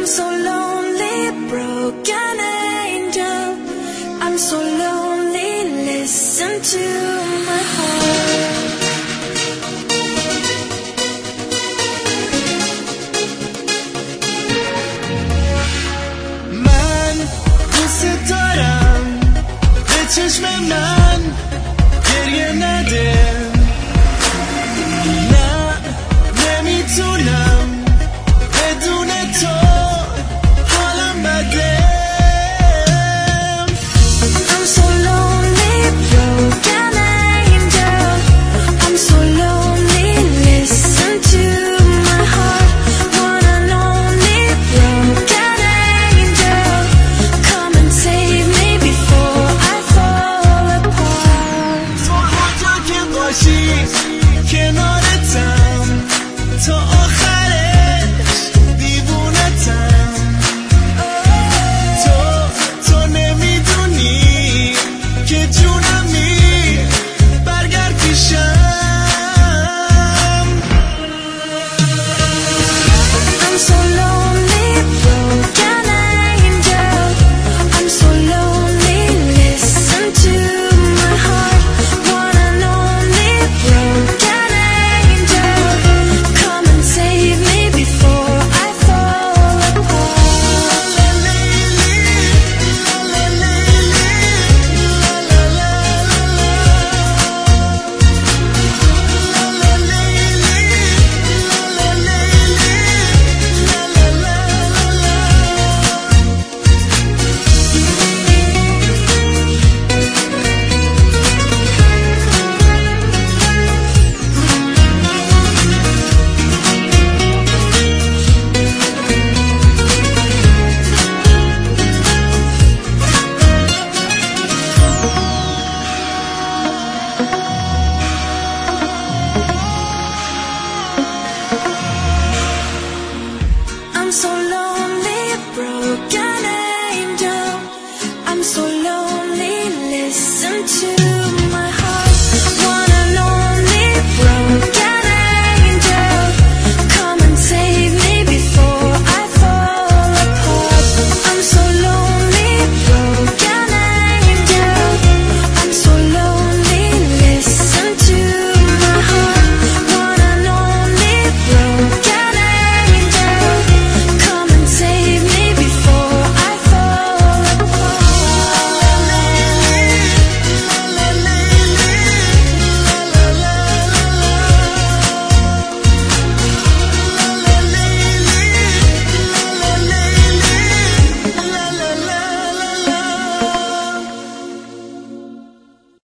I'm so lonely, broken angel. I'm so lonely, listen to my heart. من دوست دارم به چشم من گریه نده. نه نمیتونم بدون تو حالم بده. I'm so lonely, broken angel. I'm so lonely, listen to my heart. One and only broken angel. Come and save me before I fall apart. تو کجا که باشی کنار